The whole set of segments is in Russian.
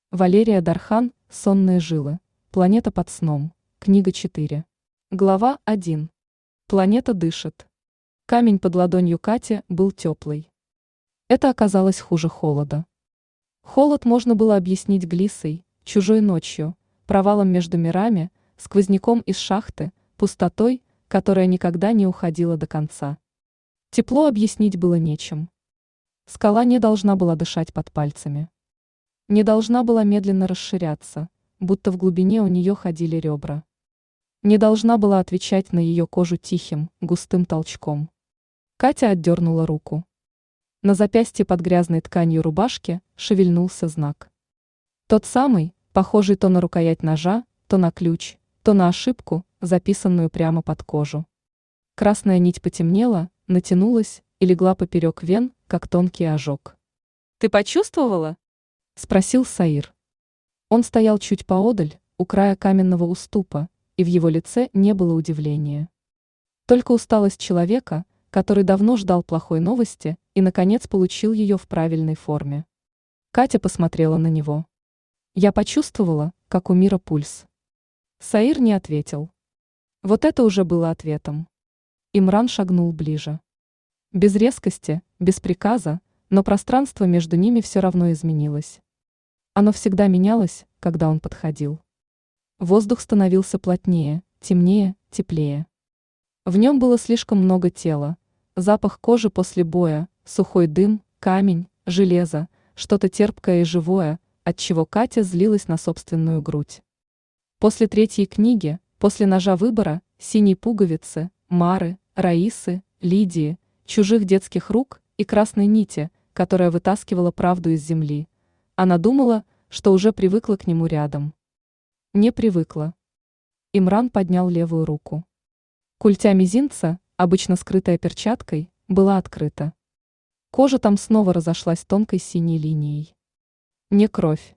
Валерия Дархан «Сонные жилы. Планета под сном». Книга 4. Глава 1. Планета дышит. Камень под ладонью Кати был теплый. Это оказалось хуже холода. Холод можно было объяснить глиссой, чужой ночью, провалом между мирами, сквозняком из шахты, пустотой, которая никогда не уходила до конца. Тепло объяснить было нечем. Скала не должна была дышать под пальцами. Не должна была медленно расширяться, будто в глубине у нее ходили ребра. Не должна была отвечать на ее кожу тихим, густым толчком. Катя отдернула руку. На запястье под грязной тканью рубашки шевельнулся знак. Тот самый, похожий то на рукоять ножа, то на ключ, то на ошибку, записанную прямо под кожу. Красная нить потемнела, натянулась и легла поперек вен, как тонкий ожог. «Ты почувствовала?» — спросил Саир. Он стоял чуть поодаль, у края каменного уступа, и в его лице не было удивления. Только усталость человека, который давно ждал плохой новости и, наконец, получил ее в правильной форме. Катя посмотрела на него. «Я почувствовала, как у мира пульс». Саир не ответил. Вот это уже было ответом. Имран шагнул ближе. Без резкости, без приказа, но пространство между ними все равно изменилось. Оно всегда менялось, когда он подходил. Воздух становился плотнее, темнее, теплее. В нем было слишком много тела, запах кожи после боя, сухой дым, камень, железо, что-то терпкое и живое, отчего Катя злилась на собственную грудь. После третьей книги, после ножа выбора, синей пуговицы, Мары, Раисы, Лидии, чужих детских рук и красной нити, которая вытаскивала правду из земли, она думала, что уже привыкла к нему рядом. Не привыкла. Имран поднял левую руку. Культя мизинца, обычно скрытая перчаткой, была открыта. Кожа там снова разошлась тонкой синей линией. Не кровь.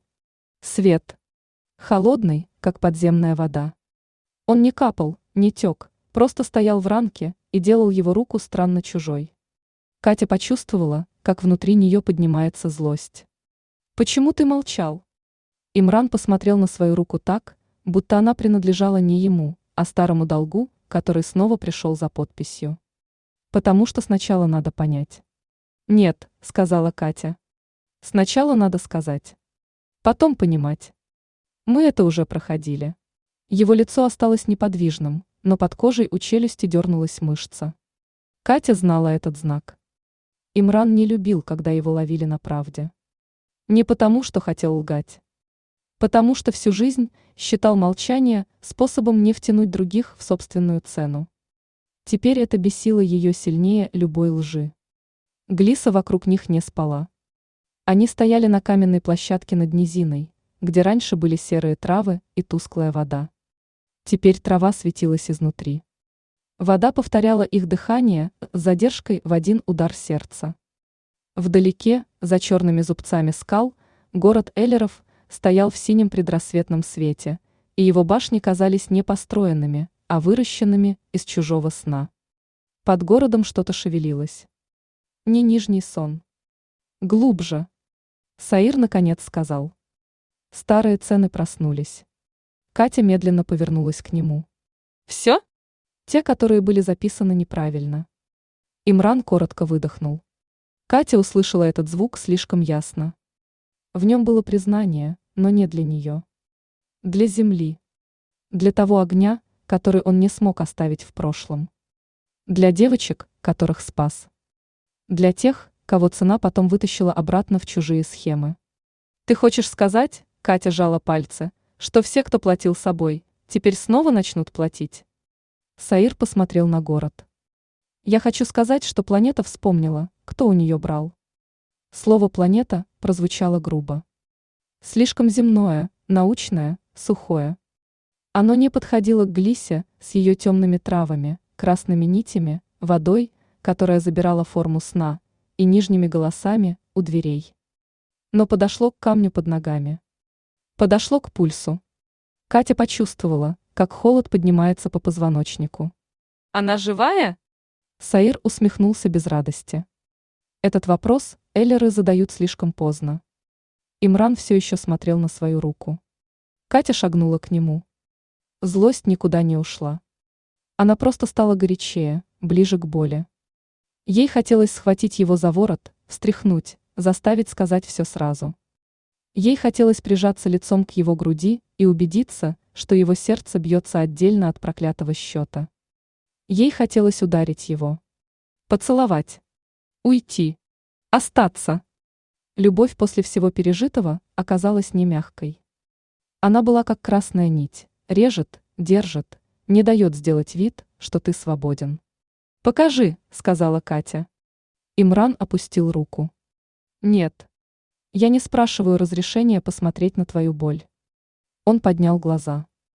Свет. Холодный, как подземная вода. Он не капал, не тек, просто стоял в ранке и делал его руку странно чужой. Катя почувствовала, как внутри нее поднимается злость. «Почему ты молчал?» Имран посмотрел на свою руку так, будто она принадлежала не ему, а старому долгу, который снова пришел за подписью. «Потому что сначала надо понять». «Нет», — сказала Катя. «Сначала надо сказать. Потом понимать. Мы это уже проходили». Его лицо осталось неподвижным, но под кожей у челюсти дернулась мышца. Катя знала этот знак. Имран не любил, когда его ловили на правде. Не потому, что хотел лгать. Потому что всю жизнь считал молчание способом не втянуть других в собственную цену. Теперь это бесило ее сильнее любой лжи. Глиса вокруг них не спала. Они стояли на каменной площадке над низиной, где раньше были серые травы и тусклая вода. Теперь трава светилась изнутри. Вода повторяла их дыхание с задержкой в один удар сердца. Вдалеке, за черными зубцами скал, город Эллеров стоял в синем предрассветном свете, и его башни казались не построенными, а выращенными из чужого сна. Под городом что-то шевелилось. Не нижний сон. Глубже. Саир наконец сказал. Старые цены проснулись. Катя медленно повернулась к нему. «Все?» Те, которые были записаны неправильно. Имран коротко выдохнул. Катя услышала этот звук слишком ясно. В нем было признание, но не для нее. Для земли. Для того огня, который он не смог оставить в прошлом. Для девочек, которых спас. Для тех, кого цена потом вытащила обратно в чужие схемы. «Ты хочешь сказать, — Катя жала пальцы, — что все, кто платил собой, теперь снова начнут платить?» Саир посмотрел на город. «Я хочу сказать, что планета вспомнила, кто у нее брал». Слово «планета» прозвучало грубо. Слишком земное, научное, сухое. Оно не подходило к Глисе с ее темными травами, красными нитями, водой, которая забирала форму сна, и нижними голосами у дверей. Но подошло к камню под ногами. Подошло к пульсу. Катя почувствовала, как холод поднимается по позвоночнику. «Она живая?» Саир усмехнулся без радости. Этот вопрос Эллеры задают слишком поздно. Имран все еще смотрел на свою руку. Катя шагнула к нему. Злость никуда не ушла. Она просто стала горячее, ближе к боли. Ей хотелось схватить его за ворот, встряхнуть, заставить сказать все сразу. Ей хотелось прижаться лицом к его груди и убедиться, что его сердце бьется отдельно от проклятого счета. Ей хотелось ударить его. Поцеловать. Уйти. Остаться. Любовь после всего пережитого оказалась не мягкой. Она была как красная нить, режет, держит, не дает сделать вид, что ты свободен. «Покажи», — сказала Катя. Имран опустил руку. «Нет. Я не спрашиваю разрешения посмотреть на твою боль». Он поднял глаза.